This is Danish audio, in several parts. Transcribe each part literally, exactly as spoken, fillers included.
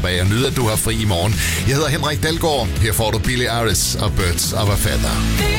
slappe af og nyde, at du har fri i morgen. Jeg hedder Henrik Dalgaard. Her får du Billie Eilish og Birds of a Feather.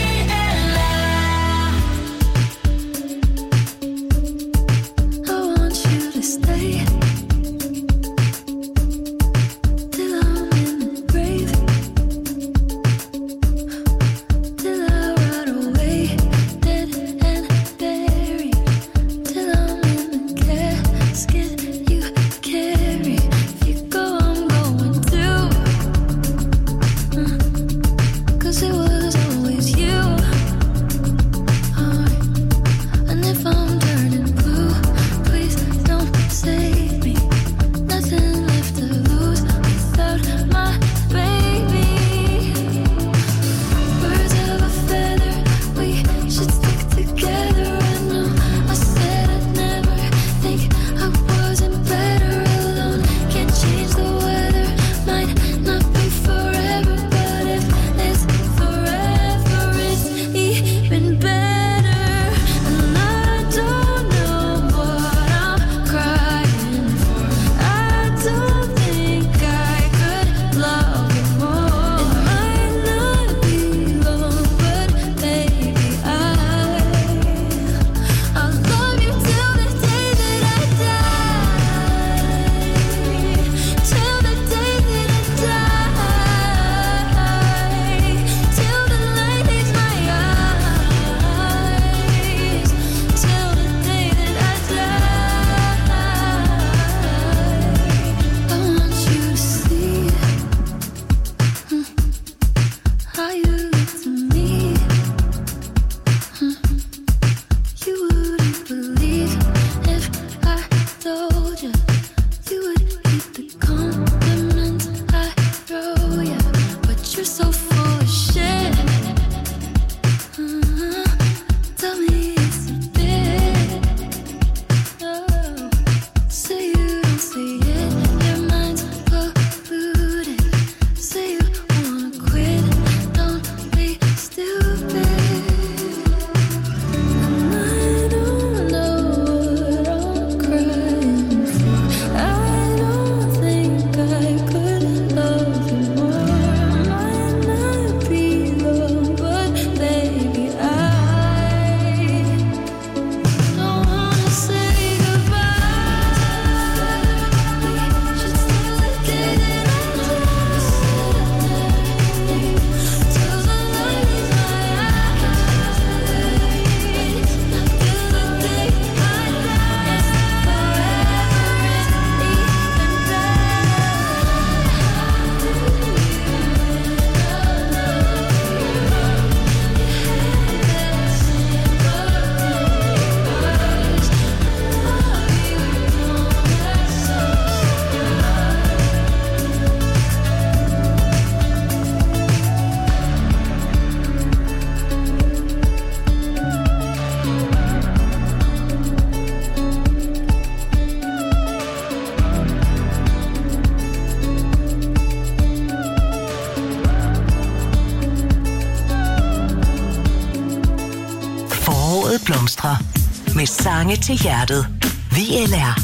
blomstre med sange til hjertet. V L R.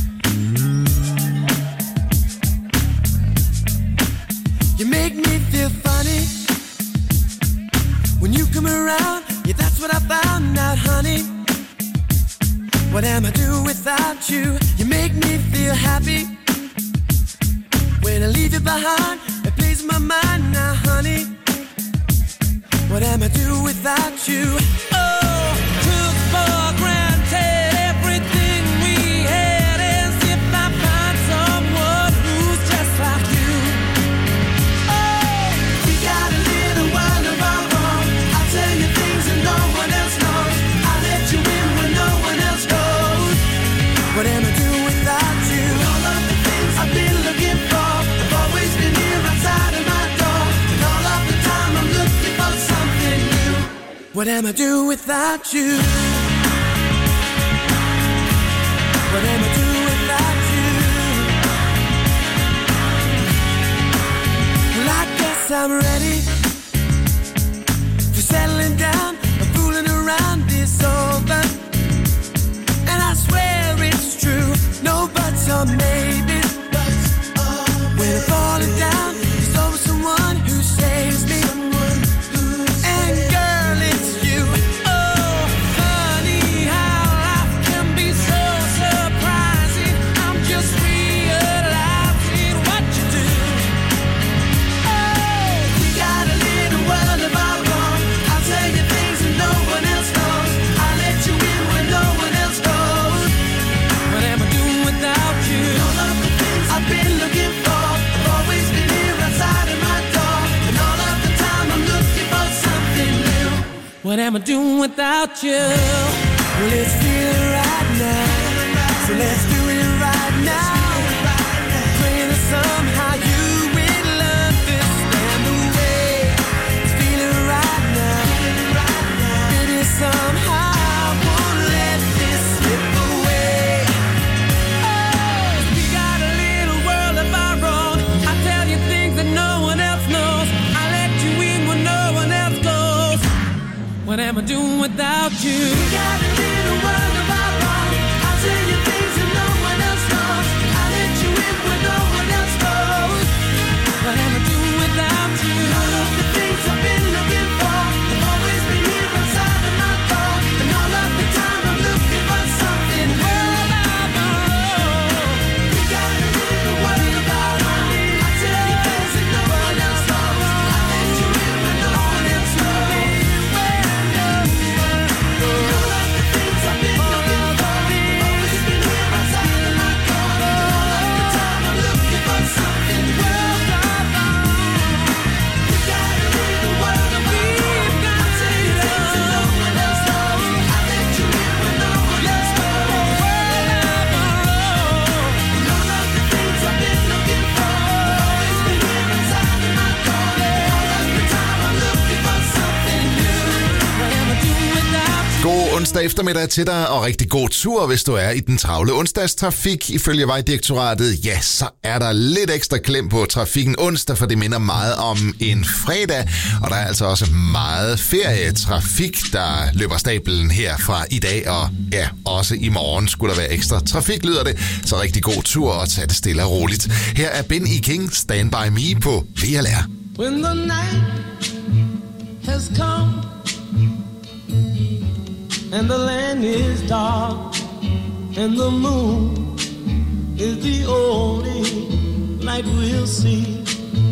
You make me feel funny when you come around. Yeah, that's what I found out, honey. What am I do without you? You make me feel happy when I leave you behind. It plays my mind now, honey. What am I do without you? Oh, took for granted everything we had, as if I find someone who's just like you. Oh, we got a little while of our own. I'll tell you things that no one else knows. I'll let you in when no one else goes. What am I do without you? All of the things I've been looking for have always been here outside of my door. And all of the time I'm looking for something new. What am I do without you? What am I do without you? Well, I guess I'm ready for settling down. I'm fooling around is over, and I swear it's true. No buts or maybes. When I fall What am I doing without you? Well, let's feel it right now. So let's do it right now. Praying that somehow you will understand the way. Let's feel it right now. Baby, somehow I won't let this slip away. Oh, we got a little world of our own. I tell you things that no one else knows. I let you in when no one else goes. What am I doing without you? We got a little world of our own. I tell you things that no one else knows. I let you in when no one else goes. What am I doing without you? All of the things I've been looking for have always been here inside of my thought. And all of the time I'm looking for something world of our own. We got a little world of our own. I tell you things that no one else knows. I let you in when no one else knows. God onsdag eftermiddag til dig, og rigtig god tur, hvis du er i den travle onsdagstrafik. Ifølge Vejdirektoratet, ja, så er der lidt ekstra klem på trafikken onsdag, for det minder meget om en fredag. Og der er altså også meget ferietrafik, der løber stablen her fra i dag, og ja, også i morgen skulle der være ekstra trafik, lyder det. Så rigtig god tur, og tag det stille og roligt. Her er Ben E. King, Stand By Me på V L R. When the night has come and the land is dark, and the moon is the only light we'll see.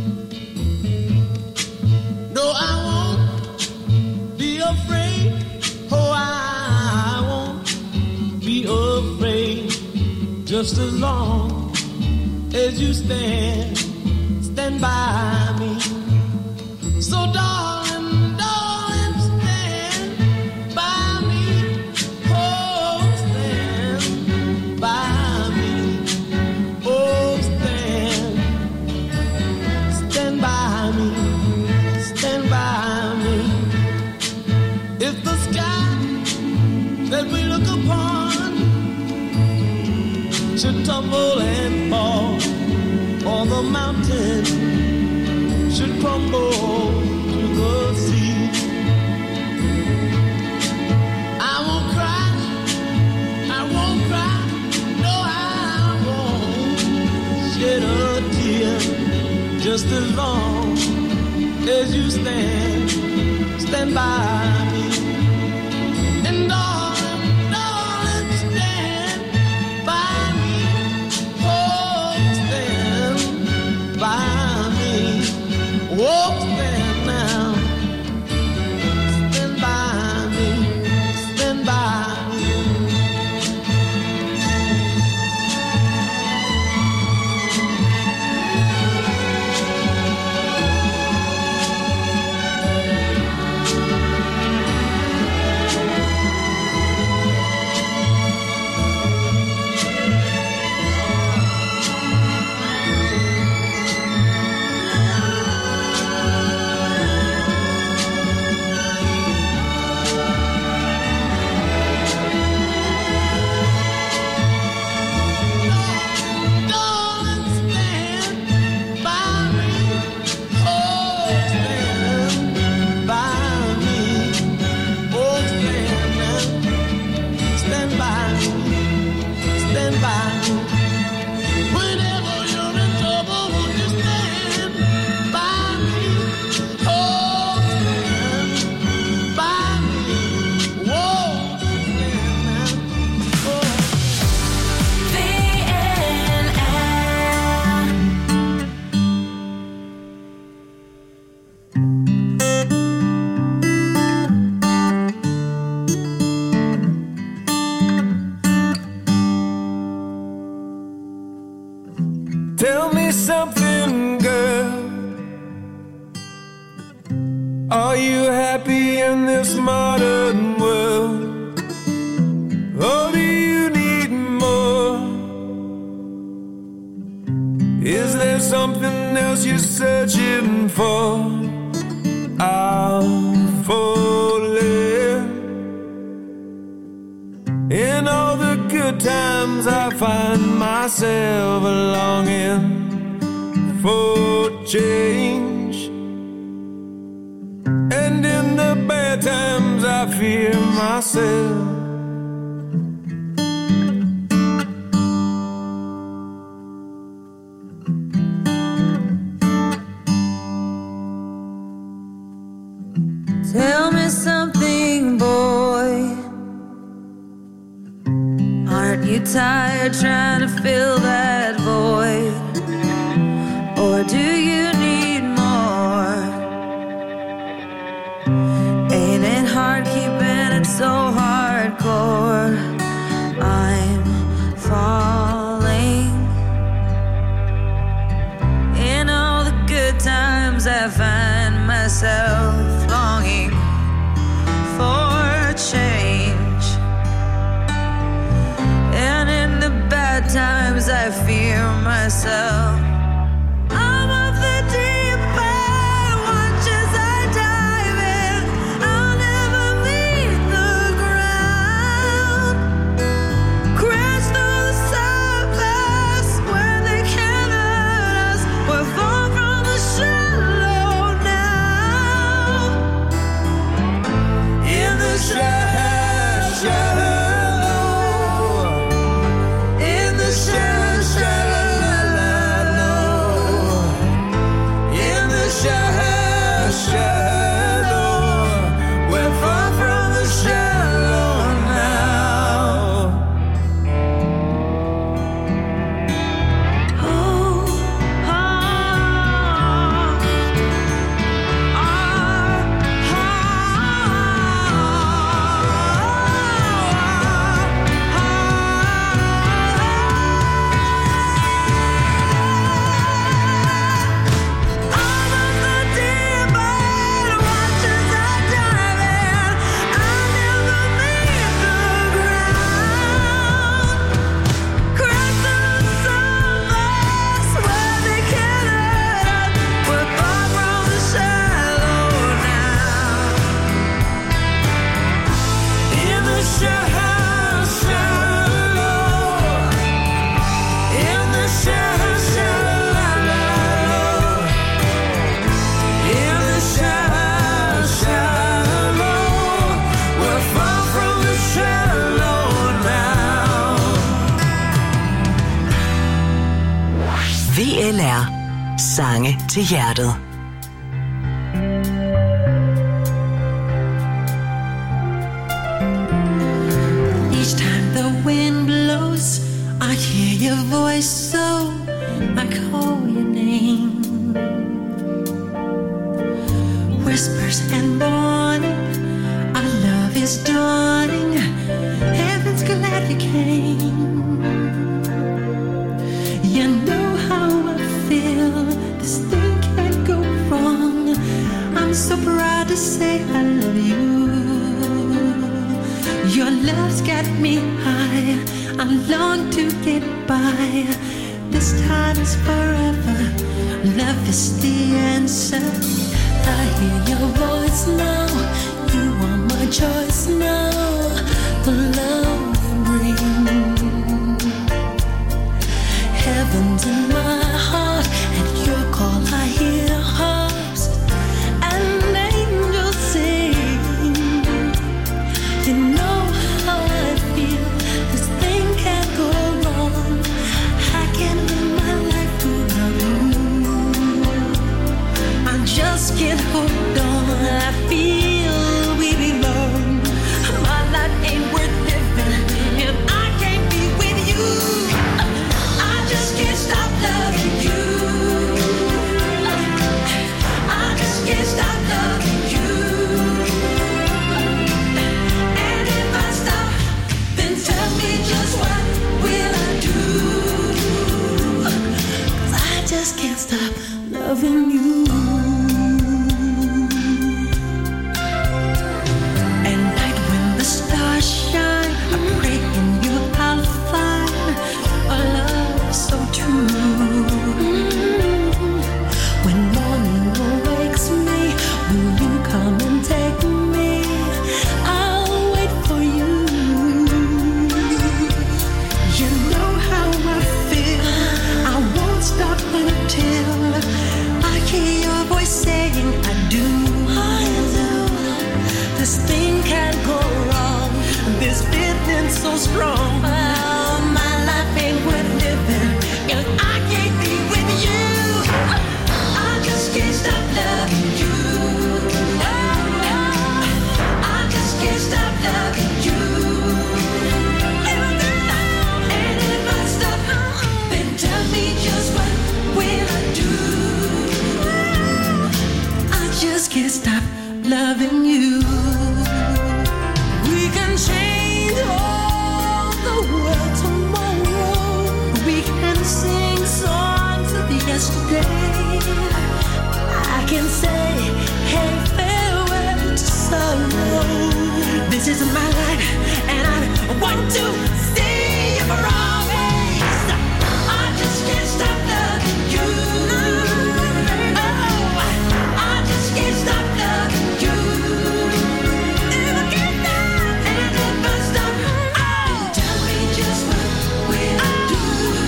No, I won't be afraid. Oh, I won't be afraid. Just as long as you stand, stand by me. So, darling, darling, stand by me. Oh, stand by me. Oh, stand, stand by me. Stand by me. If the sky that we look upon should tumble and fall, or the mountain should crumble to the sea, I won't cry, I won't cry, no, I won't shed a tear. Just as long as you stand, stand by me. And darling, darling, stand by me. Oh, stand by me. Oh, stand now. Stand by me. Stand by me. Are you happy in this modern world? Or do you need more? Is there something else you're searching for? I'm falling. In all the good times I find myself longing for change. And in the bad times I fear myself. Tell me something, boy. Aren't you tired trying to fill that void? Or do you need more? Ain't it hard keeping it so hardcore? I'm falling. In all the good times I find myself longing for change. And in the bad times I fear myself. I'm of the deep end, watch as I dive in. I'll never meet the ground. Crash through the surface where they can't hurt us. We're far from the shallow now. In the shallow, shallow. In the shallow, shallow. In the shallow, shallow. We're far from the shallow now. Oh, oh, I'm of the deep end, watch as I dive in. I'll never meet the ground. Crash through the surface where they can't hurt us. We're far from the shallow now. In the shallow, shallow. In the shallow, shallow. In the shallow, shallow. We're far from the shallow now. V L R. Sange til hjertet. Each time the wind blows, I hear your voice, so I call your name. Whispers and warning, our love is dawning. Heaven's glad you came. You know how I feel, this thing can't go wrong. I'm so proud to say I love you. Your love's got me high, I long to get by. This time is forever, love is the answer. I hear your voice now, you are my choice now. The love you bring, heaven's in my heart. At your call I hear harps and angels sing. You know how I feel, this thing can't go wrong. I can't live my life without you. I just can't hold on, I feel we belong. My life ain't worth living if I can't be with you. I just can't stop loving you. I just can't stop loving you. And if I stop, then tell me just what will I do? 'Cause I just can't stop loving you. so strong. Oh, my life ain't worth living if I can't be with you. I just can't stop loving you. I just can't stop loving you. And if I stop, then tell me just what will I do? I just can't stop loving you. We can change all the world tomorrow. We can sing songs of yesterday. I can say, hey, farewell to sorrow. This is my life, and I want to see you for always. I just can't stop loving you. Oh, I just can't stop loving you. If I can't stop, and if I stop, oh, tell me just what will I do?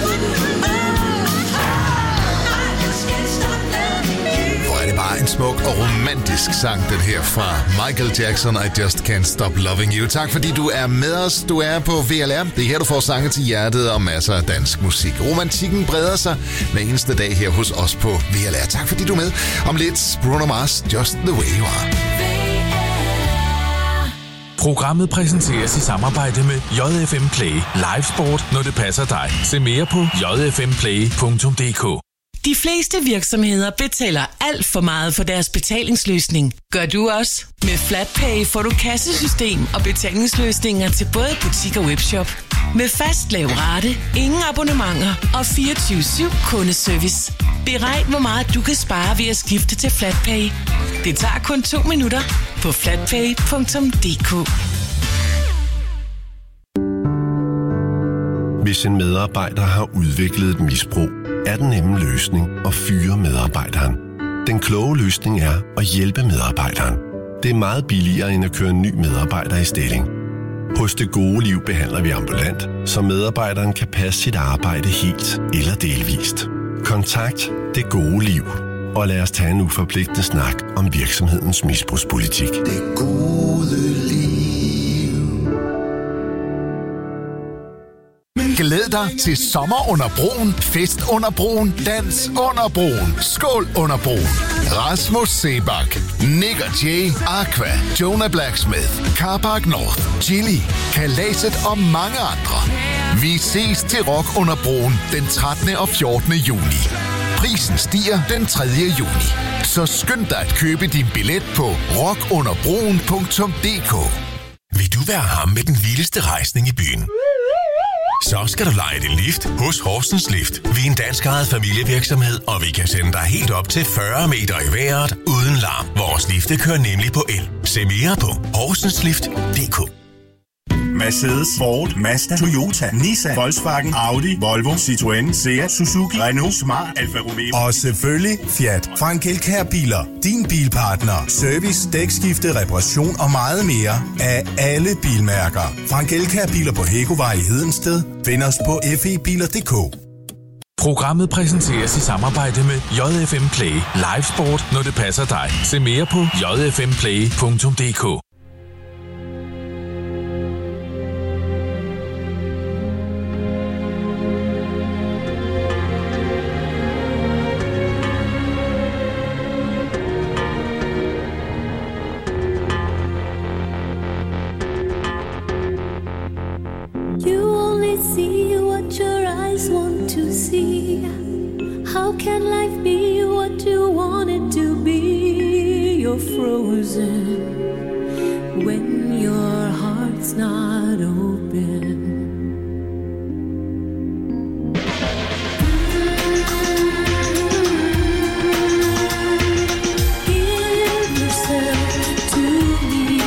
Oh, I just can't stop loving you. Hvor er det bare en smuk og romantisk sang, den her fra Michael Jackson, I Just Can't Stop Loving You. Tak fordi du er med os. Du er på V L R. Det er her, du får sange til hjertet og masser af dansk musik. Romantikken breder sig hver eneste dag her hos os på V L R. Tak fordi du er med. Om lidt Bruno Mars, Just The Way You Are. Programmet præsenteres i samarbejde med J F M Play. Live sport, når det passer dig. Se mere på j f m play punktum d k. De fleste virksomheder betaler alt for meget for deres betalingsløsning. Gør du også? Med FlatPay får du kassesystem og betalingsløsninger til både butik og webshop. Med fast lav rate, ingen abonnementer og fireogtyve syv kundeservice. Beregn, hvor meget du kan spare ved at skifte til FlatPay. Det tager kun to minutter på flatpay punktum d k. Hvis en medarbejder har udviklet et misbrug, er den nemme løsning at fyre medarbejderen. Den kloge løsning er at hjælpe medarbejderen. Det er meget billigere end at køre en ny medarbejder i stilling. Hos Det Gode Liv behandler vi ambulant, så medarbejderen kan passe sit arbejde helt eller delvist. Kontakt Det Gode Liv, og lad os tage en uforpligtende snak om virksomhedens misbrugspolitik. Det gode liv. Glæd dig til sommer under broen, fest under broen, dans under broen, skål under broen. Rasmus Seebach, Nick og Jay, Aqua, Jonah Blacksmith, Carpark North, Chili, Kalaset og mange andre. Vi ses til Rock under broen den trettende og fjortende juni. Prisen stiger den tredje juni. Så skynd dig at købe din billet på rock under broen punktum d k. Vil du være ham med den vildeste rejsning i byen? Så skal du leje din lift hos Horsens Lift. Vi er en dansk ejet familievirksomhed, og vi kan sende dig helt op til fyrre meter i vejret uden larm. Vores lifte kører nemlig på el. Se mere på horsenslift punktum d k. Mercedes, Ford, Mazda, Toyota, Nissan, Volkswagen, Audi, Volvo, Citroën, Seat, Suzuki, Renault, Smart, Alfa Romeo og selvfølgelig Fiat. Frank Elkjær Biler. Din bilpartner. Service, dækskifte, reparation og meget mere af alle bilmærker. Frank Elkjær Biler på Hækkovej i Hedensted. Find os på f e biler punktum d k. Programmet præsenteres i samarbejde med J F M Play. Live sport, når det passer dig. Se mere på j f m play punktum d k. How can life be what you want it to be? You're frozen when your heart's not open. Give yourself to me.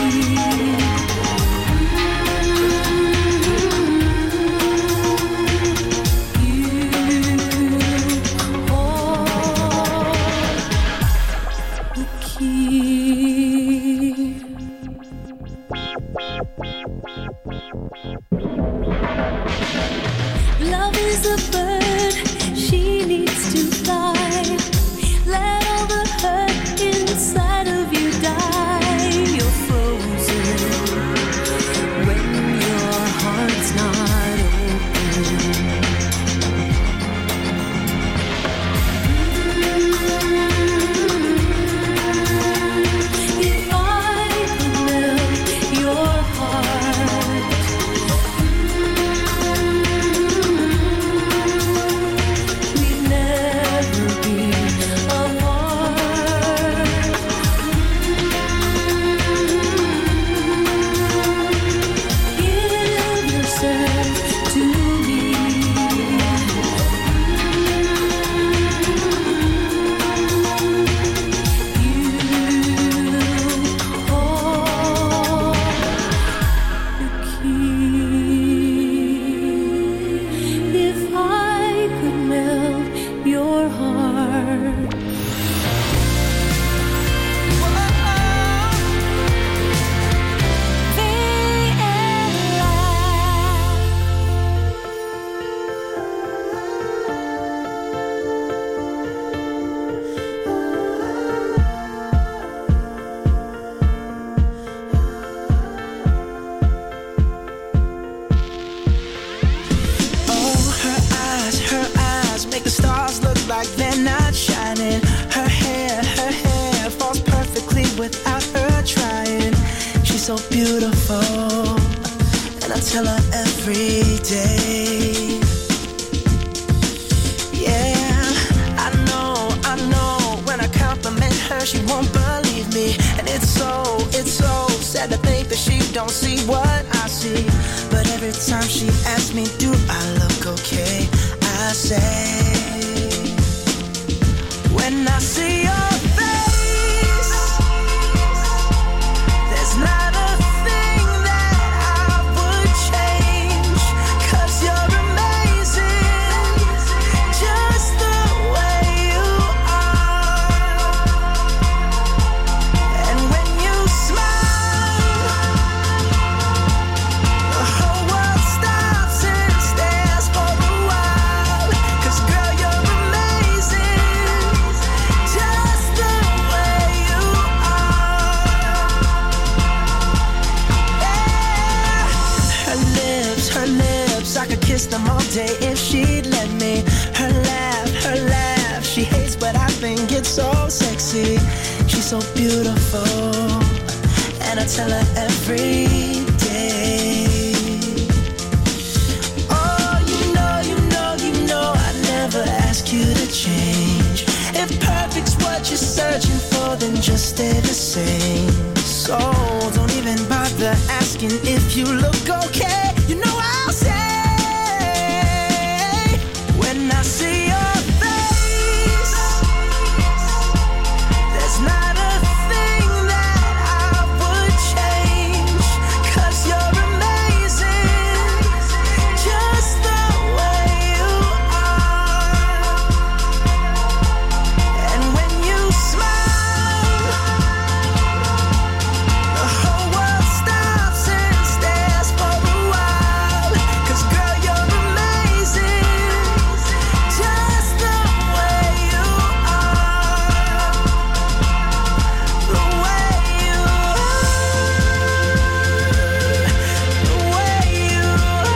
her, she won't believe me. And it's so, it's so sad to think that she don't see what I see. But every time she asks me, do I look okay? I say, when I see your face, there's not a thing that I would change. 'Cause you're amazing, just the way you are. And when you smile, the whole world stops and stares for a while. 'Cause girl, you're amazing, just the way you are. Yeah. Her lips, her lips, I could kiss them all day if she'd let me. Her laugh, her laugh, she hates but I think it's so sexy. She's so beautiful, and I tell her every day. Oh, you know, you know, you know I never ask you to change. If perfect's what you're searching for, then just stay the same. So don't even bother asking if you look okay. You know I'll say, when I see your face, there's not a thing that I would change. 'Cause you're amazing, just the way you are. And when you smile, the whole world stops and stares for a while. 'Cause girl, you're amazing, just the way you are. The way you are. The way you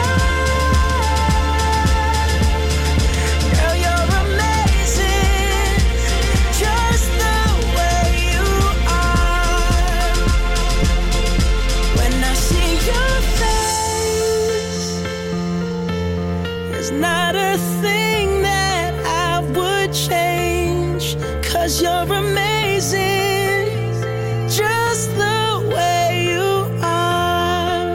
are. Girl, you're amazing, just the way you are. When I see your face, there's not a thing that I would change. 'Cause you're amazing, just the way you are.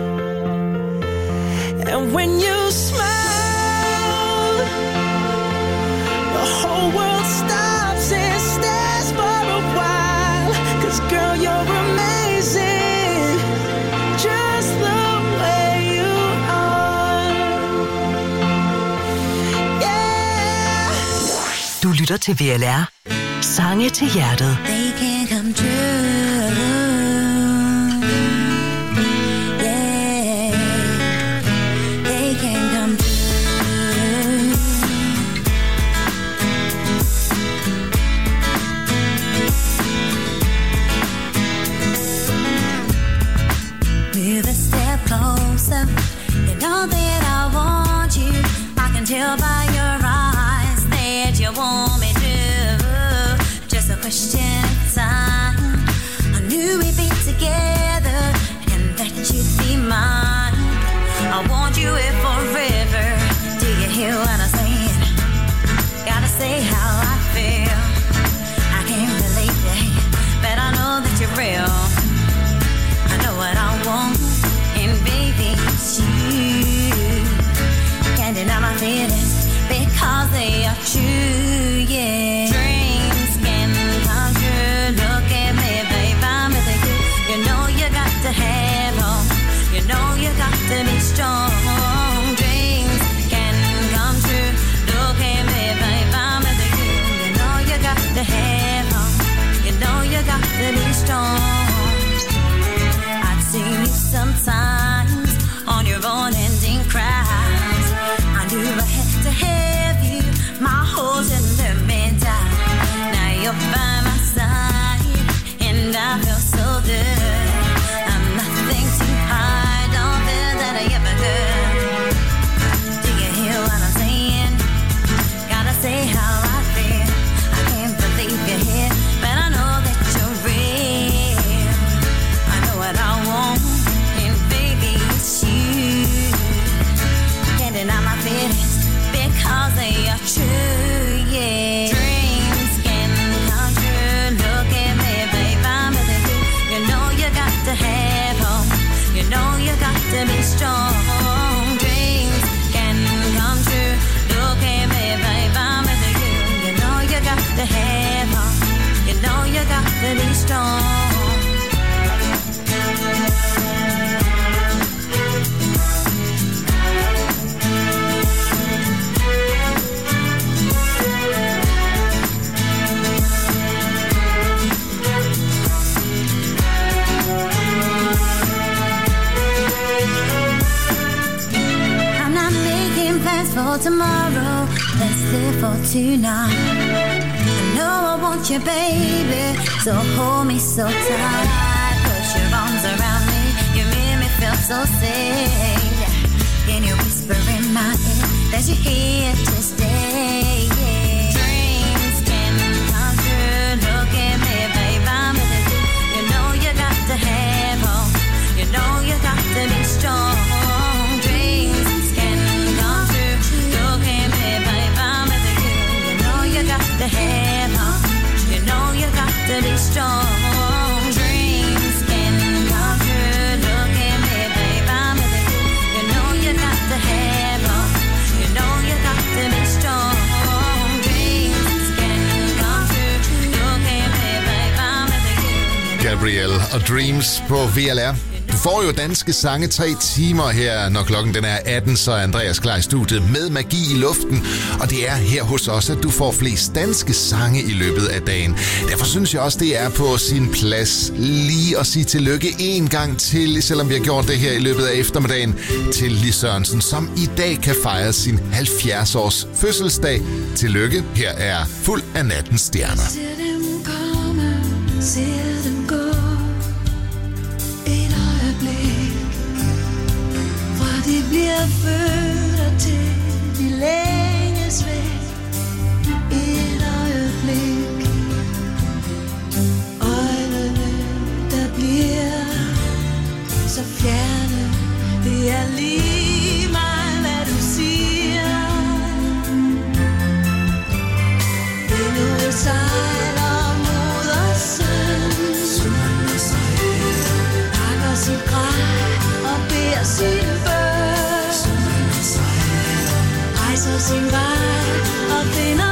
And when you smile, the whole world stops and stares for a while. 'Cause girl, you're amazing, just the way you are. Yeah. Du lytter til V L R. Sange til hjertet. They can come true. Yeah, they can come true. Move a step closer. You know that I want you. I can tell by your eyes that you want me to. Just a question of time. let's live for tonight. I know I want you, baby, so hold me so tight. Put your arms around me, you make me feel so safe. Can you whisper in my ear that you're here to stay? Dreams can come true. Look at me, babe, I'm with you. You know you got to have hope. You know you got to be strong. Dreams can come true. Look at me, babe, I'm with you. You know you got to have hope. You know you got to be strong. Dreams can come true. Look at me, babe, I'm with you. You know you got to have hope. You know you got to be strong. Dreams can come true. Look at me, babe, I'm with you. Gabrielle og Dreams på V L R. Du får jo danske sange tre timer her, når klokken den er atten, så er Andreas klar i studiet med magi i luften. Og det er her hos os, at du får flest danske sange i løbet af dagen. Derfor synes jeg også, det er på sin plads lige at sige tillykke en gang til, selvom vi har gjort det her i løbet af eftermiddagen, til Lis Sørensen, som i dag kan fejre sin halvfjerds års fødselsdag. Tillykke, her er Fuld af nattens stjerner. Ser dem komme, ser dem gå. Et øjeblik, fra de bliver født og til de længes væk. Et øjeblik, øjnene der bliver så fjerne. Det er lige meget, hvad du siger. Endnu et sejler mod os pakker sit grej og beder sin bøn. Rejser sin vej og finder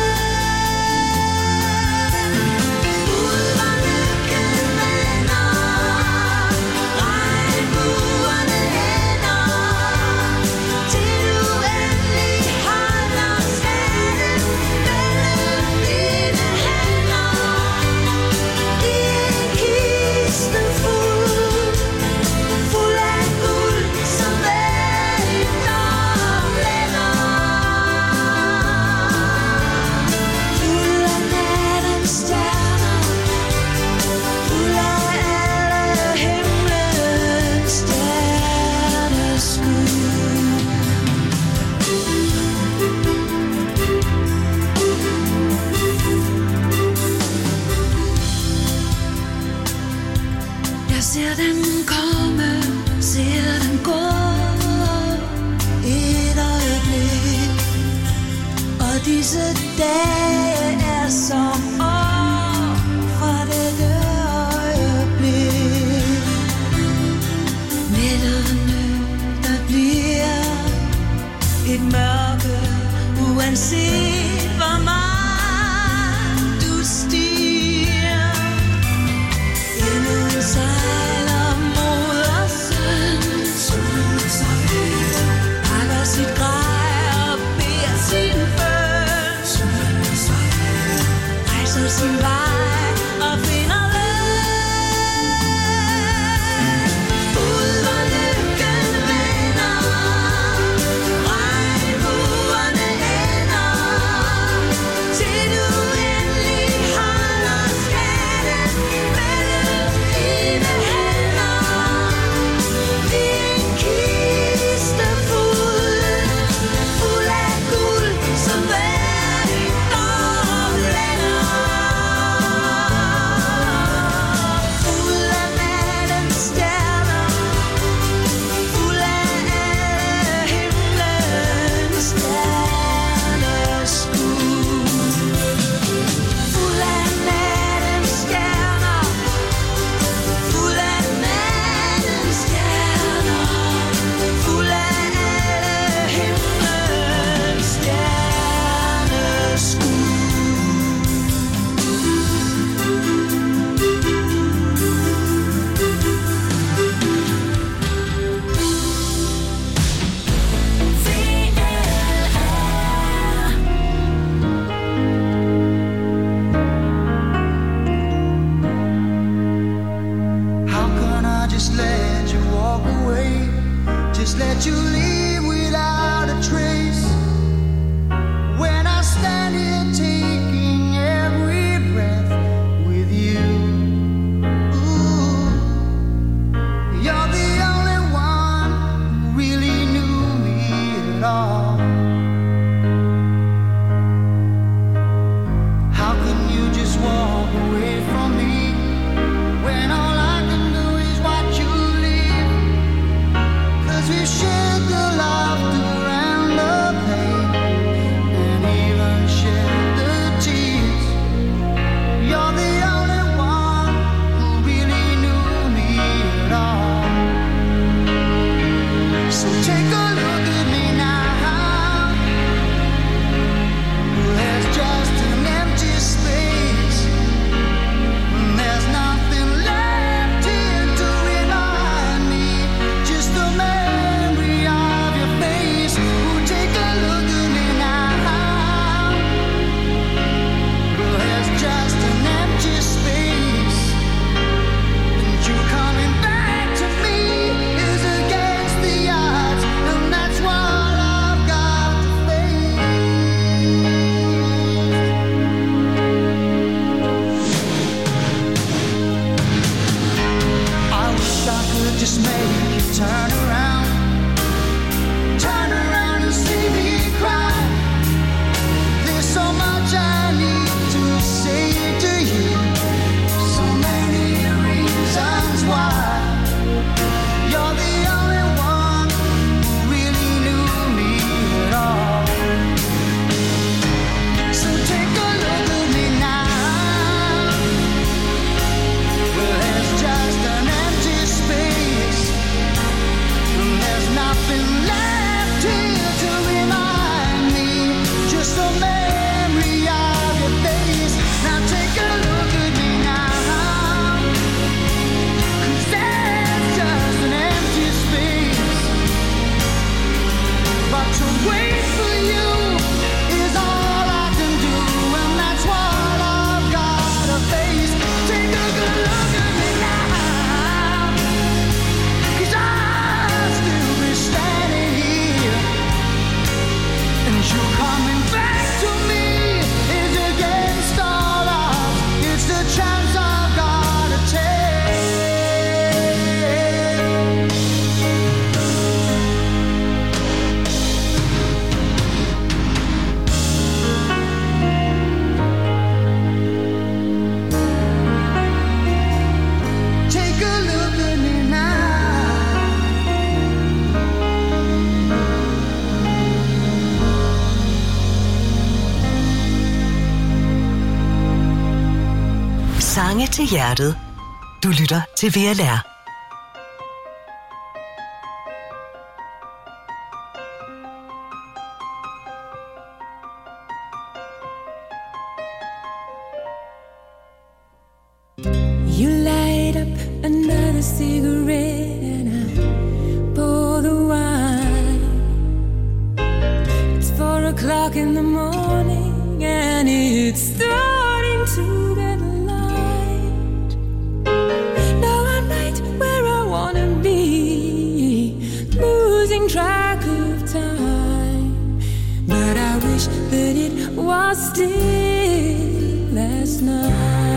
ser den komme, ser den gå. Et øjeblik, og disse dage er som år fra dette øjeblik. Nætterne, der bliver et mørke, uanset hvor meget du stiger. Endnu en sejler mod os pakker sit grej og beder sin bøn. Rejser sin vej og finder løn. Ud hvor lykken vender, regnbuerne ender, til du endelig holder skatten mellem dine hænder. I en kiste fuld, fuld af guld, som hver en dag blænder. Sange til hjertet. Du lytter til V L R. You light up another cigarette and I pour the wine. It's four o'clock in the morning and it's starting to get light. Now I'm right where I wanna be, losing track of time. But I wish that it was still last night.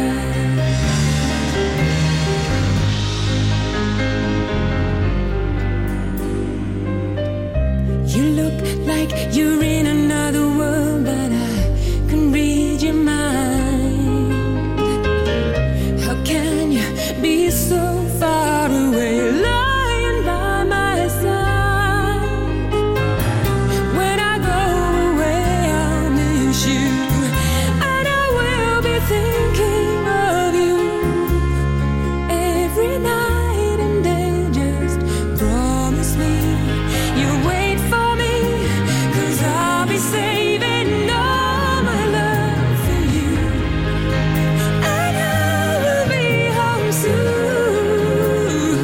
You look like you're in another world, but I can read your mind. How can you be so far away, lying by my side? When I go away, I'll miss you, and I will be thinking of you every night and day. Just promise me you'll wait for me, 'cause I'll be saving all my love for you, and I will be home soon.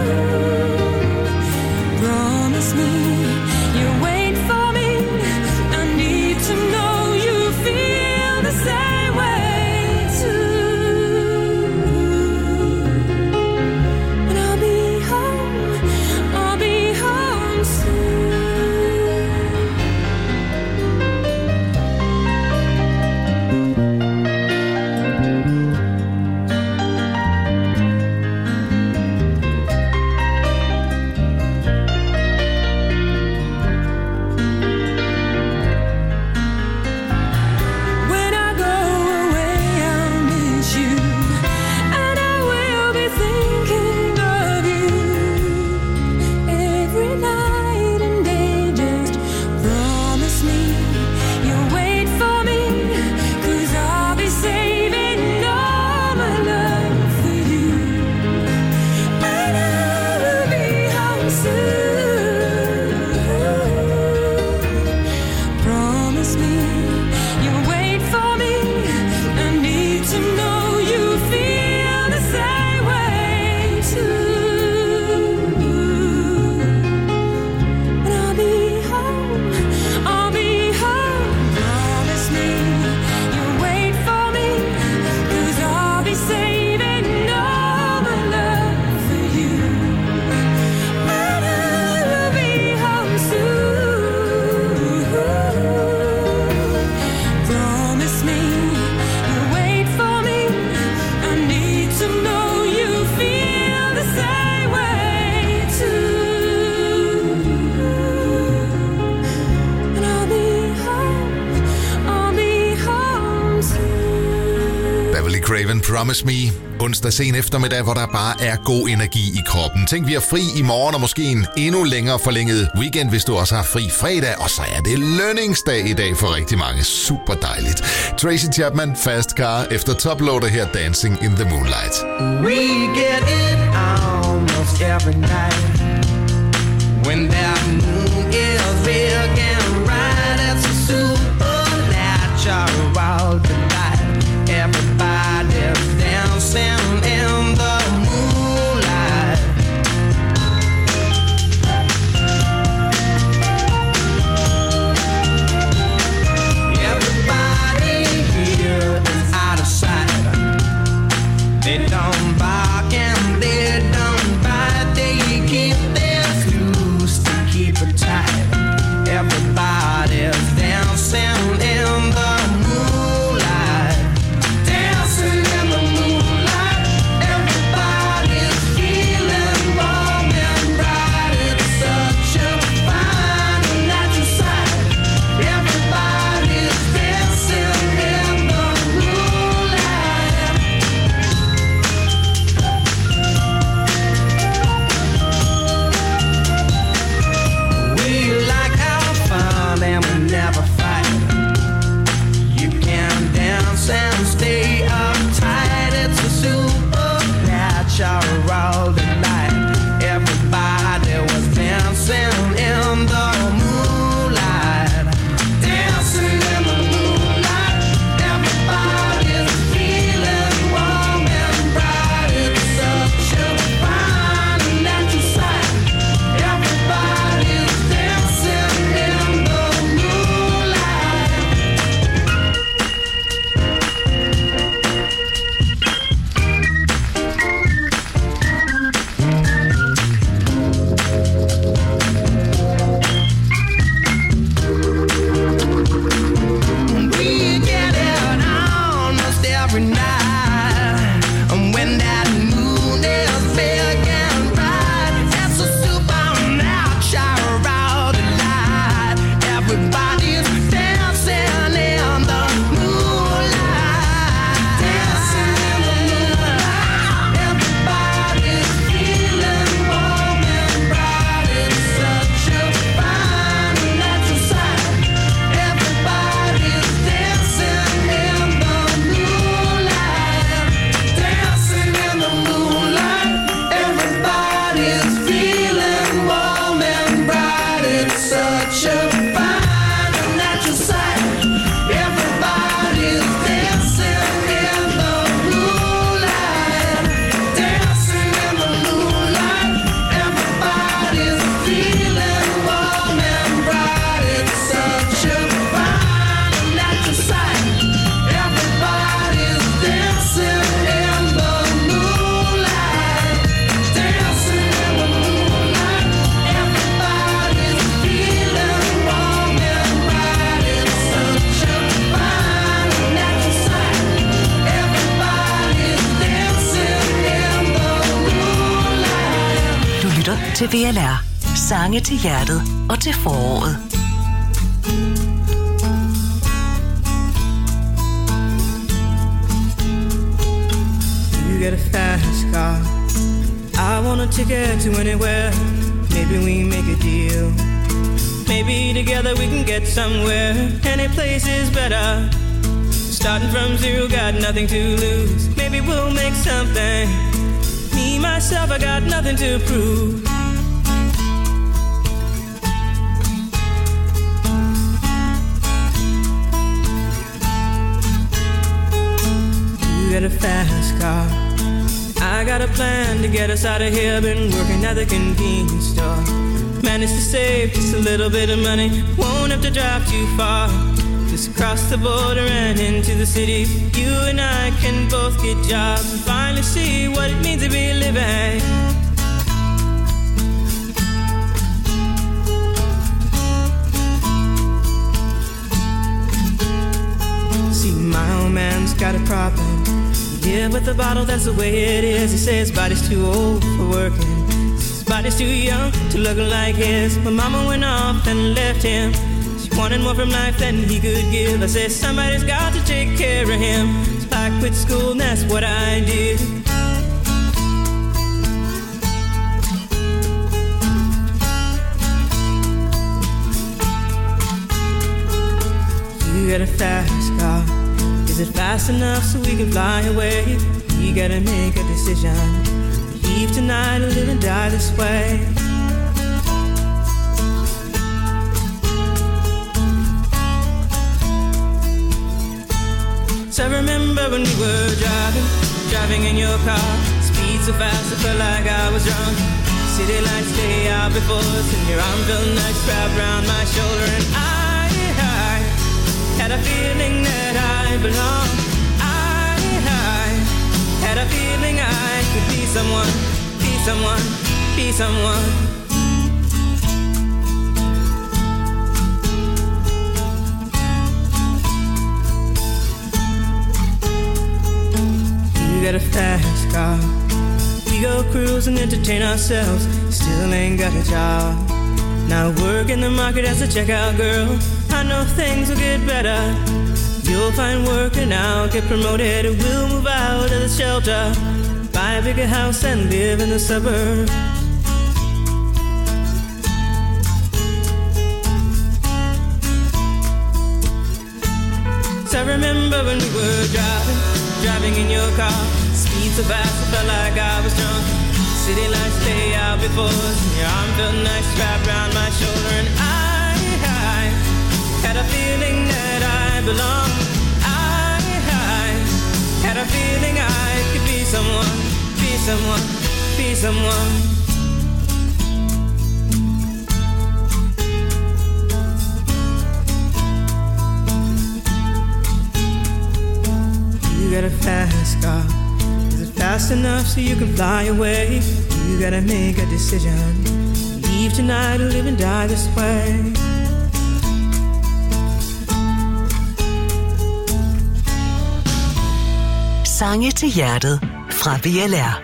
Promise me you'll wait for me. I need to know you feel the same way too. And I'll be home, I'll be home soon. When I go away, I'll miss you, and I will be thinking of you every night and day. Just promise me you'll wait for me, 'cause I'll be saving all my love for you, and I will be home soon. Promise me you'll wait for me. I need to know you feel the same way too. And I'll be home, I'll be home. Promise me you'll wait for me, 'cause I'll be saving all my love for you, and I will be home soon. Promise me you'll wait for me. I need to know you feel the same way too. And I'll be home, I'll be home soon. Beverly Craven, Promise Me. Onsdag sen eftermiddag, hvor der bare er god energi i kroppen. Tænk, vi har fri i morgen, og måske en endnu længere forlænget weekend, hvis du også har fri fredag. Og så er det lønningsdag i dag for rigtig mange. Super dejligt. Tracy Chapman, Fast Car, efter Toploader her, Dancing in the Moonlight. We get it almost every night when that moon is big and bright. It's a supernatural delight. Everybody's dancing in the moonlight. Everybody here is out of sight. They don't bark and they don't bite. They keep their loose to keep it tight. Everybody's dancing in the moonlight. Dancing in the moonlight. Everybody's feeling warm and bright. It's such a fine and natural sight. Everybody's dancing in the moonlight. every night. And when that moon is big and bright, it's a supernatural light. Everybody's dancing in the moonlight. Dancing in the moonlight. Everybody's feeling warm and bright. It's such a fine natural sight. Everybody's dancing in the moonlight. Dancing in the moonlight. Everybody's feeling warm and bright. It's such a fine natural sight. Everybody's dancing in the moonlight. Dancing in the moonlight. Everybody's feeling warm and bright. It's such a fine natural sight. Everybody's dancing in the moonlight. Dancing in the moonlight. Everybody's feeling warm and bright. It's such a fine natural sight. Everybody's dancing in the moonlight. Du lytter til V L R. Sange til hjertet og til foråret. You get a fast car. I want a ticket to anywhere. Maybe we make a deal. Maybe together we can get somewhere. Any place is better. Starting from zero, got nothing to lose. Maybe we'll make something. Me, myself, I got nothing to prove. You got a fast car. I got a plan to get us out of here. Been working at the convenience store. Managed to save just a little bit of money. Won't have to drive too far. Just across the border and into the city. You and I can both get jobs and finally see what it means to be living. See, my old man's got a problem. Yeah, with the bottle, that's the way it is. He says his body's too old for working. His body's too young to look like his. But mama went off and left him. She wanted more from life than he could give. I said somebody's got to take care of him. So I quit school and that's what I did. You got a fast car. Is it fast enough so we can fly away? We gotta make a decision. Leave tonight or live and die this way. So I remember when we were driving, driving in your car. Speed so fast I felt like I was drunk. City lights stay out before us, and your arm felt nice wrapped around my shoulder. And I, I had a feeling that I belonged. I, I had a feeling I could be someone, be someone, be someone. You got a fast car. We go cruise and entertain ourselves. Still ain't got a job. Now work in the market as a checkout girl. I know things will get better. You'll find work and I'll get promoted. And we'll move out of the shelter, buy a bigger house and live in the suburbs. So I remember when we were driving, driving in your car. Speed so fast I felt like I was drunk. City lights stay out before us, and your arm felt nice wrapped around my shoulder. And I, I had a feeling that I belonged. I, I had a feeling I could be someone, be someone, be someone. You got a fast car. Is it fast enough so you can fly away? You gotta make a decision. Leave tonight or live and die this way. Sange til hjertet fra V L R.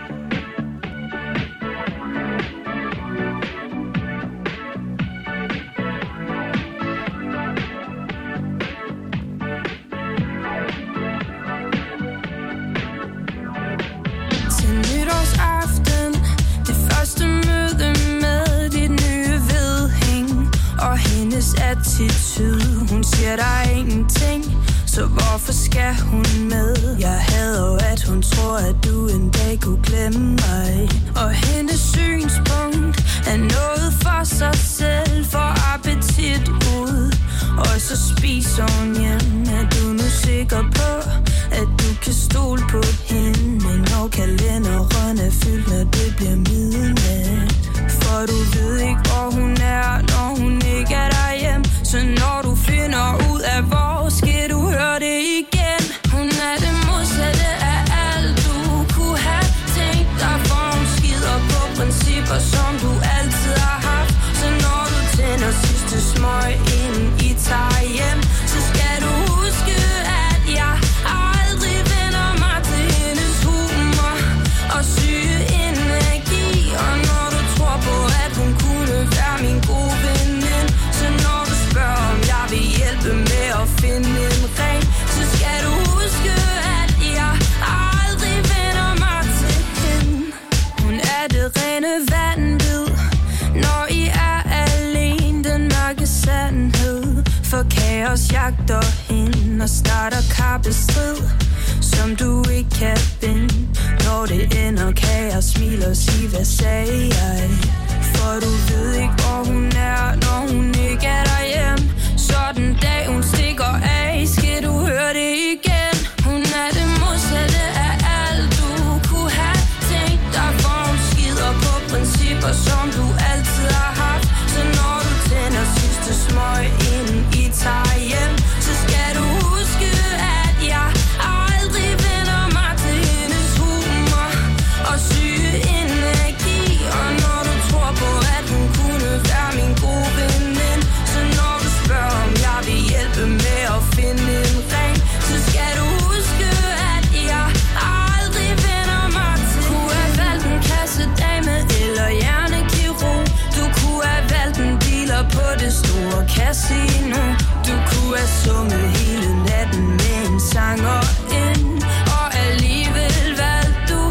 Attitude. Hun siger der er ingenting, så hvorfor skal hun med? Jeg hader jo, at hun tror, at du en dag kunne glemme mig. Og hendes synspunkt er noget for sig selv, for appetit ud. Og så spiser hun hjem. Er du nu sikker på, at du kan stole på hende? Når kalenderen er fyldt, når det bliver midnat. For du ved ikke, hvor hun er, når hun ikke er derhjemme. Så når du finder ud af, hvor skal du høre det igen. Hun er det modsatte af alt, du kunne have tænkt dig. For hun skider på principper, som du altid har haft. Så når du tænder sidste smøg, inden I tager hjem, så skal du huske, at jeg aldrig vender mig til hendes humor og syge energi. Og når du tror på, at hun kunne være min gode veninde, så når du spørger, om jeg vil hjælpe med at finde en ring, så skal du huske, at jeg aldrig vender mig til hende. Hun er det rene vanvid, når I er alene, den mørke sandhed. For kaos jagter hende og starter kappestrid, som du ikke kan binde. Når det ender, kan jeg smile og sige, hvad sagde jeg? For du ved ikke, hvor hun er, når hun ikke er derhjemme. Så den dag hun stikker af, skal du høre det igen. Hun er det modsatte af alt, du kunne have tænkt dig. For hun skider på principper, som du altid har haft. Så når du tænder sidste smøg, inden I tager hjem, så skal du huske, at jeg aldrig vender mig til hendes humor og syge energi. Og når du tror på, at hun kunne være min gode veninde, så når du spørger, om jeg vil hjælpe med at finde en ring, så skal du huske, at jeg aldrig vender mig til. Du kunne have valgt en kassedame eller hjernekirurg. Du kunne have valgt en dealer på det store casino. Du kunne have sunget hele natten med en sanger ind, og alligevel valgte du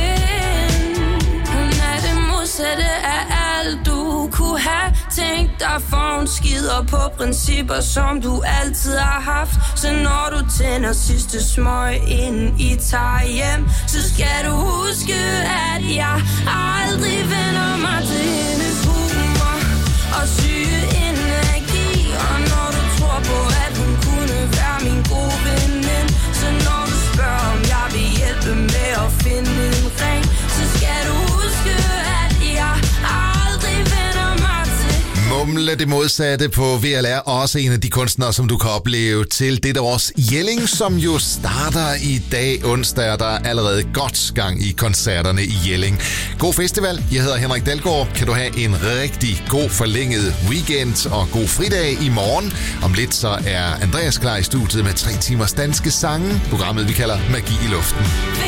hende. Hun er det modsatte af alt, du kunne have tænkt dig. For hun skider på principper, som du altid har haft. Så når du tænder sidste smøg, inden I tager hjem, så skal du huske, at jeg aldrig vender mig til hendes humor og syge energi. Og når du tror på, at hun kunne være min gode veninde, så når du spørger, om jeg vil hjælpe med at finde en ring, så skal du huske, at jeg aldrig vender mig til. Mumle det modsatte på V L R, også en af de kunstnere, som du kan opleve til dette års Jelling, som jo starter i dag onsdag, og der er allerede godt gang i koncerterne i Jelling. God festival, jeg hedder Henrik Dalgaard. Kan du have en rigtig god forlænget weekend og god fridag i morgen. Om lidt så er Andreas klar i studiet med tre timers danske sange, programmet vi kalder Magi i luften.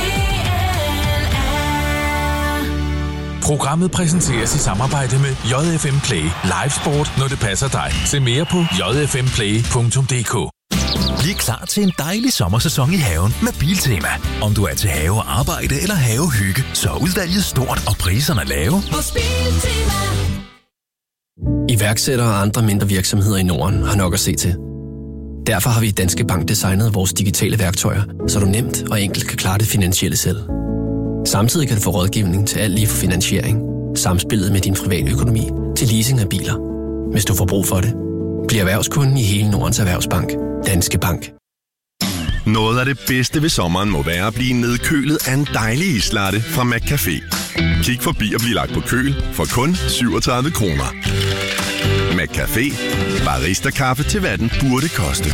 Programmet præsenteres i samarbejde med J F M Play. Live sport, når det passer dig. Se mere på j f m play punktum d k. Bliv klar til en dejlig sommersæson i haven med Biltema. Om du er til have og arbejde eller havehygge, så er udvalget stort og priserne lave. Hos Biltema. Iværksættere og andre mindre virksomheder i Norden har nok at se til. Derfor har vi i Danske Bank designet vores digitale værktøjer, så du nemt og enkelt kan klare det finansielle selv. Samtidig kan du få rådgivning til alt lige fra finansiering, samspillet med din private økonomi til leasing af biler. Hvis du får brug for det, bliv erhvervskunden i hele Nordens Erhvervsbank. Danske Bank. Noget af det bedste ved sommeren må være at blive nedkølet af en dejlig islatte fra McCafé. Kig forbi og bliv lagt på køl for kun syvogtredive kroner. McCafé. Barista-kaffe til hvad den burde koste.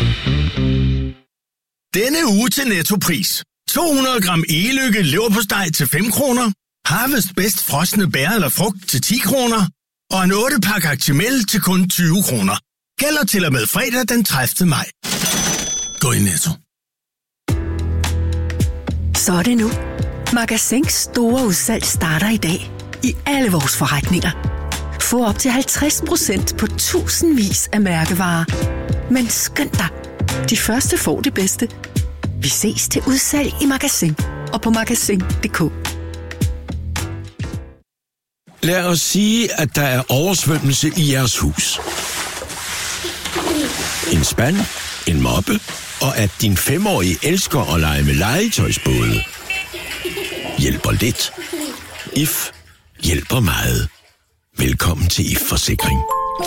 Denne uge til Nettopris. to hundrede gram e-lykke leverpostej til fem kroner. Harvest bedst frosne bær eller frugt til ti kroner. Og en otte pakke Actimel til kun tyve kroner. Gælder til og med fredag den tredivte maj. Gå i Netto. Så er det nu. Magasins store udsalg starter i dag. I alle vores forretninger. Få op til halvtreds procent på tusindvis af mærkevarer. Men skynd dig. De første får det bedste. Vi ses til udsalg i Magasin og på magasin punktum d k. Lad os sige, at der er oversvømmelse i jeres hus. En spand, en moppe, og at din femårige elsker at lege med legetøjsbåde. Hjælper lidt. I F hjælper meget. Velkommen til I F Forsikring.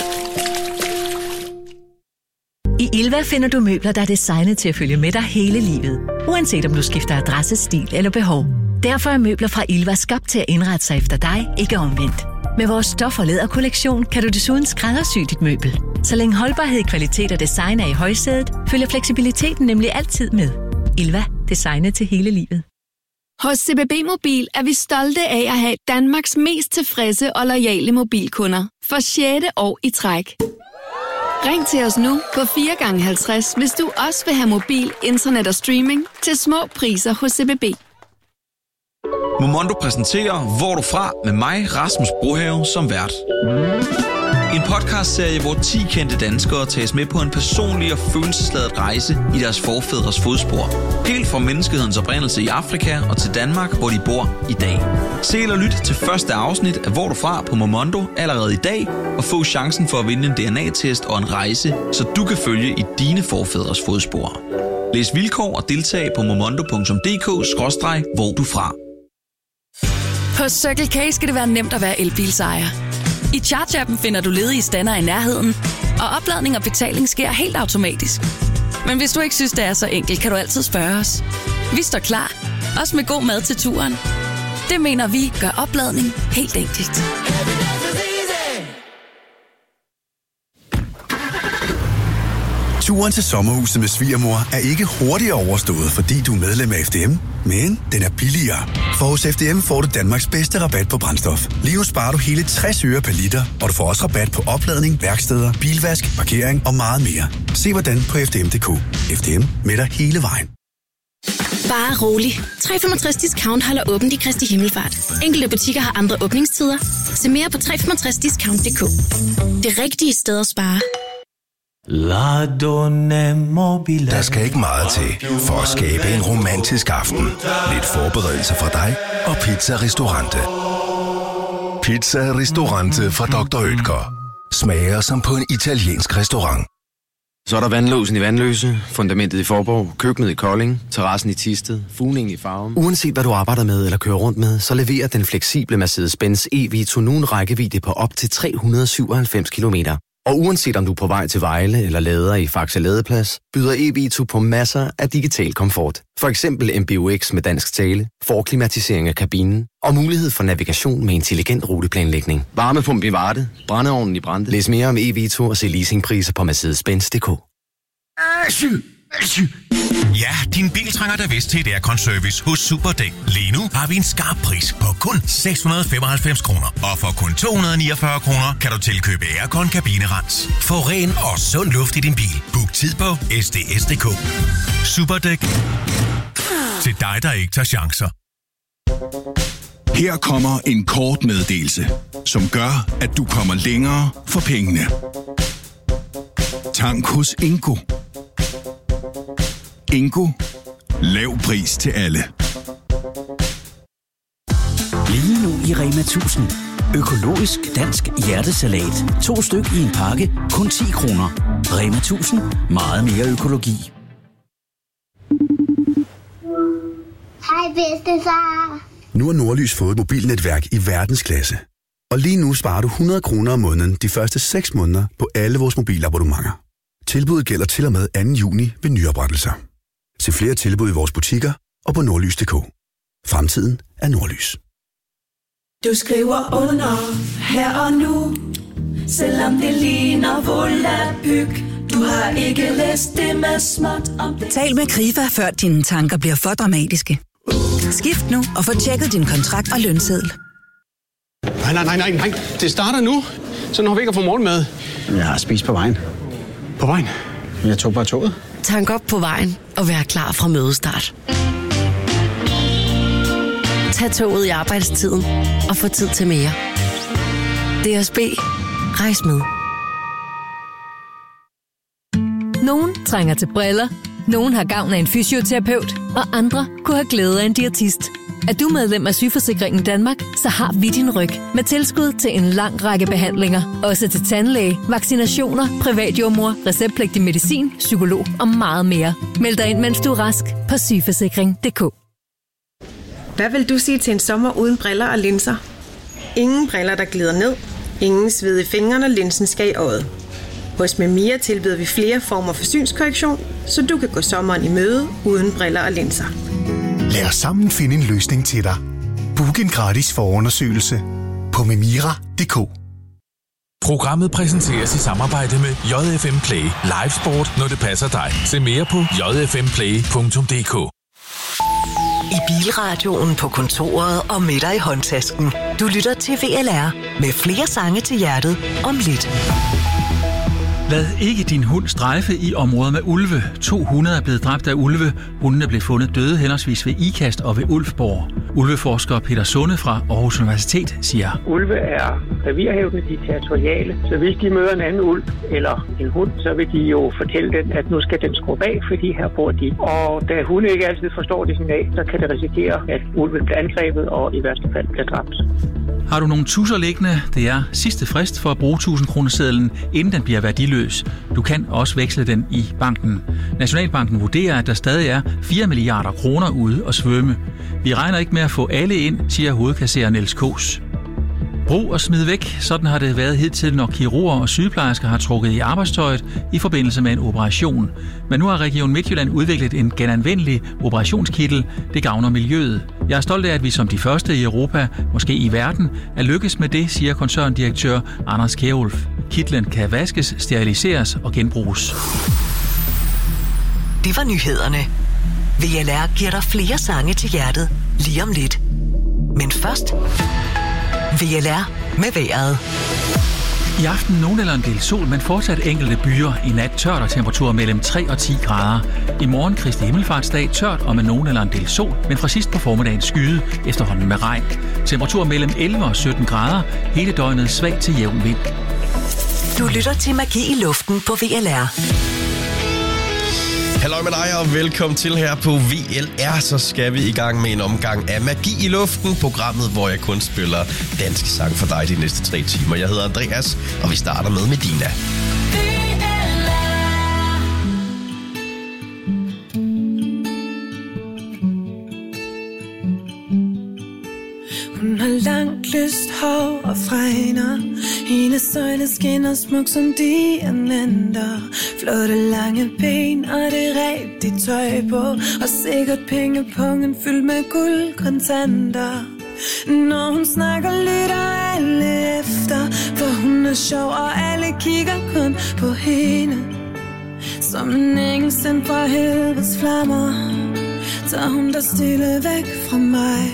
I Ilva finder du møbler, der er designet til at følge med dig hele livet. Uanset om du skifter adresse, stil eller behov. Derfor er møbler fra Ilva skabt til at indrette sig efter dig, ikke omvendt. Med vores stof- og læderkollektion kan du desuden skræddersy dit møbel. Så længe holdbarhed, kvalitet og design er i højsædet, følger fleksibiliteten nemlig altid med. Ilva. Designet til hele livet. Hos C B B Mobil er vi stolte af at have Danmarks mest tilfredse og loyale mobilkunder. For sjette år i træk. Ring til os nu på fire gange halvtreds, hvis du også vil have mobil, internet og streaming til små priser hos C B B. Momondo præsenterer Hvor er du fra? Med mig, Rasmus Brohave, som vært. En podcastserie, hvor ti kendte danskere tages med på en personlig og følelsesladet rejse i deres forfædres fodspor. Helt fra menneskehedens oprindelse i Afrika og til Danmark, hvor de bor i dag. Se eller lyt til første afsnit af Hvor er du fra? På Momondo allerede i dag, og få chancen for at vinde en D N A-test og en rejse, så du kan følge i dine forfædres fodspor. Læs vilkår og deltag på momondo punktum d k skråstreg hvor du fra. Hos Circle K skal det være nemt at være elbilsejer. I Charge-appen finder du ledige stander i nærheden, og opladning og betaling sker helt automatisk. Men hvis du ikke synes, det er så enkelt, kan du altid spørge os. Vi står klar, også med god mad til turen. Det mener vi gør opladning helt enkelt. Turen til sommerhuset med svigermor er ikke hurtigere overstået, fordi du er medlem af F D M, men den er billigere. For hos F D M får du Danmarks bedste rabat på brændstof. Lige nu sparer du hele tres øre per liter, og du får også rabat på opladning, værksteder, bilvask, parkering og meget mere. Se hvordan på f d m punktum d k. F D M med dig hele vejen. Bare rolig. tre komma femogtres discount holder åbent i Kristi Himmelfart. Enkelte butikker har andre åbningstider. Se mere på tre komma femogtres discount punktum d k. Det rigtige sted at spare. Der skal ikke meget til for at skabe en romantisk aften. Lidt forberedelse fra dig og Pizza Ristorante. Pizza Ristorante fra doktor Oetker. Smager som på en italiensk restaurant. Så er der vandlåsen i Vandløse, fundamentet i Forborg, køkkenet i Kolding, terrassen i Thisted, fugningen i Farum. Uanset hvad du arbejder med eller kører rundt med, så leverer den fleksible Mercedes-Benz E-Vito nu en rækkevidde på op til tre hundrede syvoghalvfems kilometer. Og uanset om du er på vej til Vejle eller lader i Faxe Ladeplads, byder E-Vito på masser af digital komfort. For eksempel M B U X med dansk tale, forklimatisering af kabinen og mulighed for navigation med intelligent ruteplanlægning. Varmepumpe i Varde, brændeovnen i Brande. Læs mere om E-Vito og se leasingpriser på Mercedes Benz punktum d k. Ja, din bil trænger da vist til et aircon-service hos Superdæk. Lige nu har vi en skarp pris på kun seks hundrede og femoghalvfems kroner. Og for kun to hundrede og niogfyrre kroner kan du tilkøbe aircon kabinerens. Få ren og sund luft i din bil. Book tid på S D S punktum d k. Superdæk. Til dig, der ikke tager chancer. Her kommer en kort meddelelse, som gør, at du kommer længere for pengene. Tank hos Ingo. Ingo. Lav pris til alle. Lige nu i Rema tusind. Økologisk dansk hjertesalat. To styk i en pakke. Kun ti kroner. Rema tusind. Meget mere økologi. Hej bedstefar. Nu har Nordlys fået et mobilnetværk i verdensklasse. Og lige nu sparer du hundrede kroner om måneden de første seks måneder på alle vores mobilabonnementer. Tilbuddet gælder til og med anden juni ved nyoprettelser. Se flere tilbud i vores butikker og på nordlys punktum d k. Fremtiden er Nordlys. Du skriver under her og nu, selvom det ligner volapyk. Du har ikke læst det med småt om det. Tal med Krifa, før dine tanker bliver for dramatiske. Skift nu og få tjekket din kontrakt og lønseddel. Nej, nej, nej, nej, nej. Det starter nu. Så når vi ikke har fået morgenmad. Jeg har spist på vejen. På vejen? Jeg tog bare toget. Tank op på vejen og vær klar fra mødestart. tage toget i arbejdstiden og få tid til mere. D S B. Rejs med. Nogen trænger til briller, nogen har gavn af en fysioterapeut, og andre kunne have glæde af en diætist. Er du medlem af Sygeforsikringen Danmark, så har vi din ryg med tilskud til en lang række behandlinger. Også til tandlæge, vaccinationer, privatjordmor, receptpligtig medicin, psykolog og meget mere. Meld dig ind, mens du er rask på sygeforsikring punktum d k. Hvad vil du sige til en sommer uden briller og linser? Ingen briller, der glider ned. Ingen sved i fingrene, når linsen skal i øjet. Hos Memia tilbyder vi flere former for synskorrektion, så du kan gå sommeren i møde uden briller og linser. Lad os sammen finde en løsning til dig. Book en gratis forundersøgelse på memira punktum d k. Programmet præsenteres i samarbejde med J F M Play. Live sport, når det passer dig. Se mere på j f m play punktum d k. I bilradioen, på kontoret og med dig i håndtasken. Du lytter til V L R med flere sange til hjertet om lidt. Lad ikke din hund strejfe i områder med ulve. To hunde er blevet dræbt af ulve. Hundene blev fundet døde henholdsvis ved Ikast og ved Ulfborg. Ulveforsker Peter Sunde fra Aarhus Universitet siger: Ulve er revirhævdende, de er territoriale. Så hvis de møder en anden ulv eller en hund, så vil de jo fortælle den, at nu skal den skrue bag, fordi her bor de. Og da hunde ikke altid forstår det signal, så kan det risikere, at ulven bliver angrebet og i værste fald bliver dræbt. Har du nogle tusser liggende? Det er sidste frist for at bruge tusind kroner sedlen, inden den bliver værdiløs. Du kan også veksle den i banken. Nationalbanken vurderer, at der stadig er fire milliarder kroner ude at svømme. Vi regner ikke med at få alle ind, siger hovedkasserer Niels Kås. Brug og smid væk. Sådan har det været hidtil, når kirurger og sygeplejersker har trukket i arbejdstøjet i forbindelse med en operation. Men nu har Region Midtjylland udviklet en genanvendelig operationskittel. Det gavner miljøet. Jeg er stolt af, at vi som de første i Europa, måske i verden, er lykkes med det, siger koncerndirektør Anders Kjærulf. Kitlen kan vaskes, steriliseres og genbruges. Det var nyhederne. V L R giver dig flere sange til hjertet lige om lidt. Men først V L R med vejret. I aften nogen eller en del sol, men fortsat enkelte byer. I nat tørt og temperaturer mellem tre og ti grader. I morgen Kristi Himmelfartsdag tørt og med nogen eller en del sol, men fra sidst på formiddagen skyde, efterhånden med regn. Temperaturer mellem elleve og sytten grader. Hele døgnet svag til jævn vind. Du lytter til Magi i luften på V L R. Hallo med dig og velkommen til her på V L R. Så skal vi i gang med en omgang af Magi i luften, programmet, hvor jeg kun spiller danske sang for dig de næste tre timer. Jeg hedder Andreas, og vi starter med Medina. Hun har langt lyst hår og fregner. Hendes øjne skinner smuk som diamanter. Flotte lange ben og det rigtige tøj på. Og sikkert pengepungen fyldt med guldkontanter. Når hun snakker, lytter alle efter. For hun er sjov, og alle kigger kun på hende. Som en engel sendt fra helvedes flammer, tager hun der stille væk fra mig.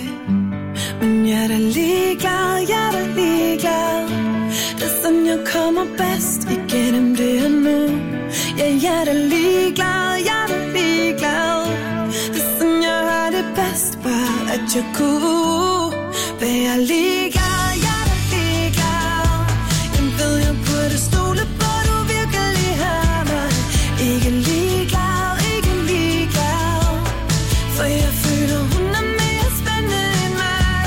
Men jeg er da ligeglad, jeg er da ligeglad. Det er sådan, jeg kommer bedst igennem det her nu. Ja, jeg er da ligeglad, jeg er da ligeglad. Det er sådan, jeg har det bedst, bare at jeg kunne være ligeglad, jeg er da ligeglad. Jeg ved, jeg burde stole på, du virkelig har mig. Ikke ligeglad, ikke ligeglad. For jeg føler, hun er mere spændende end mig.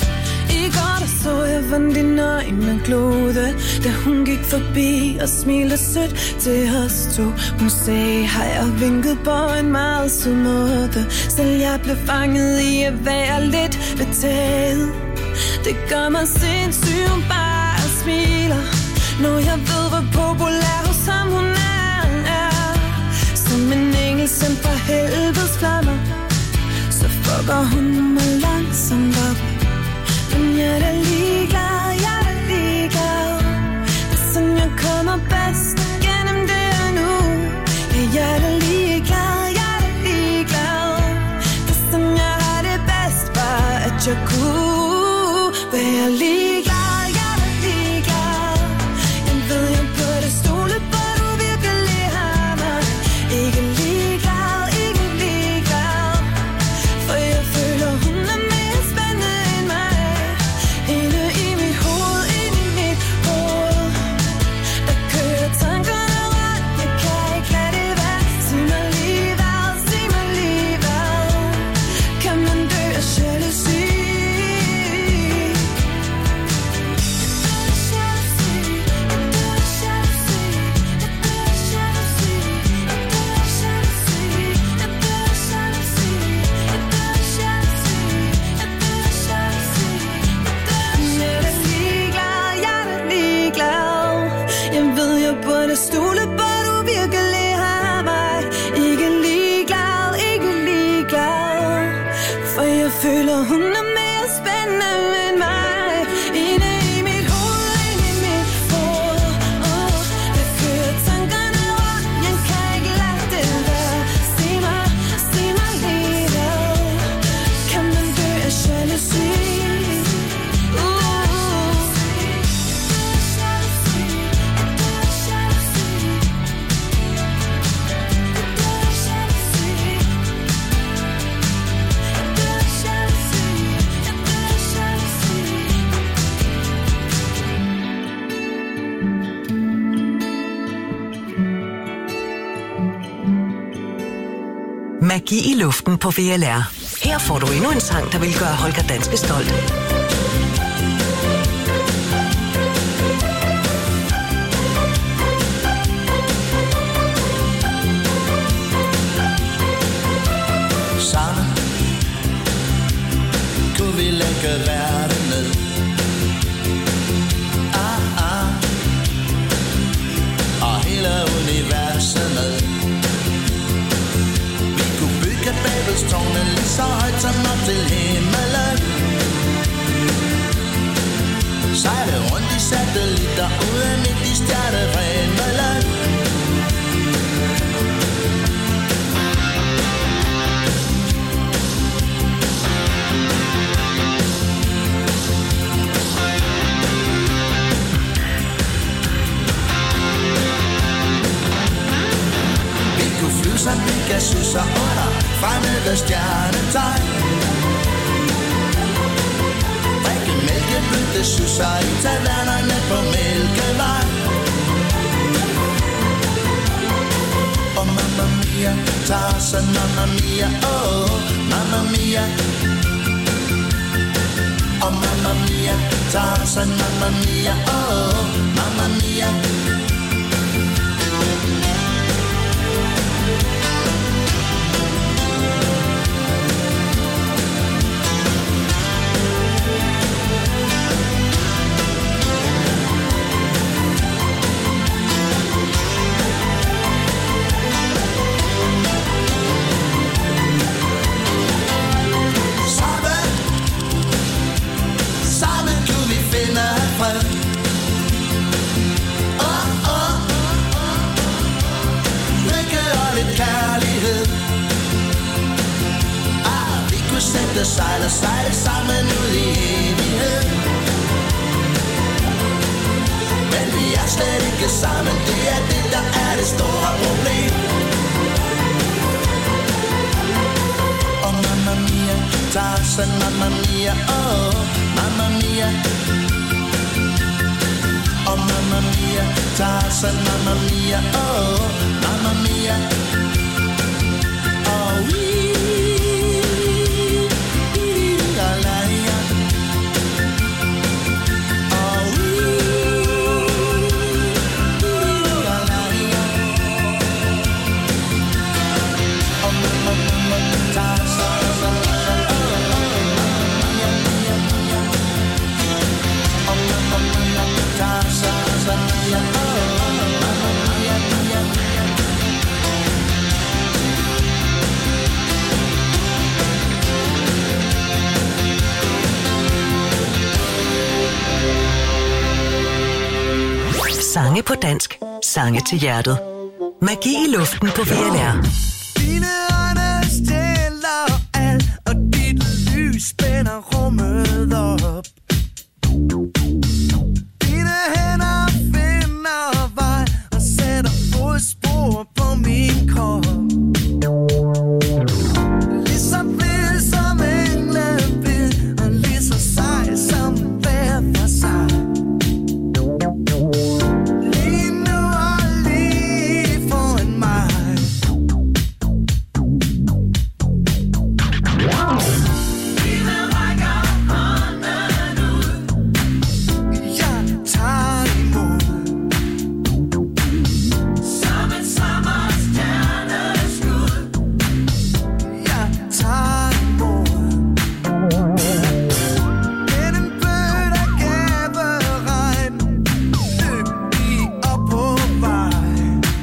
I går der så jeg vandt din øjne glode, da hun gik forbi og smilte sødt til os to. Hun sagde hej og vinkede på en meget sød måde. Selv jeg blev fanget i at være lidt betaget. Det gør mig sindssyg, hun bare smiler, når jeg ved, hvor populær hos ham hun er, er. Som en engel sendt fra helvedes flammer, så fucker hun mig langsomt op. Men jeg er da ligeglad, jeg er da ligeglad. Det er sådan, jeg kommer bedst gennem det her nu. Ja, jeg er da ligeglad, jeg er da ligeglad. Det er sådan, jeg har det bedst, bare at jeg kunne være ligeglad, jeg er da ligeglad. Jeg ved, jeg burde stole på, du virkelig har mig. Ikke ligeglad, ikke ligeglad. For jeg føler, hun er mere spændende stole på, du virkelig har mig. Ikke ligeglad, ikke ligeglad. For jeg føler, hun er mere spændende end mig. Inde i mit hoved, inde i mit hoved. Oh, der kører tankerne rundt, jeg kan ikke lade det være. Sig mig, sig mig lige hvad. Kan man dø af jalousi? Magi i luften på V L R. Her får du endnu en sang, der vil gøre Holger Danske stolt. Sammen kunne vi lægge verden ned. Ah, ah. Og hele universet med. Babelstårne lige så højt som op til himmelen. Sejle rundt i satellitter ude midt i stjernevrimlen. Vi kunne flyve som Pegasus og under fremmede stjernetegn. Drikke mælkeblødte susser i tavernerne på Mælkevej. Og mamma mia, Tarzan, mamma mia, oh, mamma mia. Og mamma mia, Tarzan, mamma mia, oh, mamma mia. Sætte sejl og sejle sammen ud i evighed. Men vi er slet ikke sammen, det er det, der er det store problem. Og mamma mia, Tarzan, mamma mia, oh, mamma mia. Og mamma mia, Tarzan, mamma mia, oh, mamma mia. Oh, we Sange på dansk. Sange til hjertet. Magi i luften på V L R. Dine øjne stiller alt, og dit lys spænder rummet, og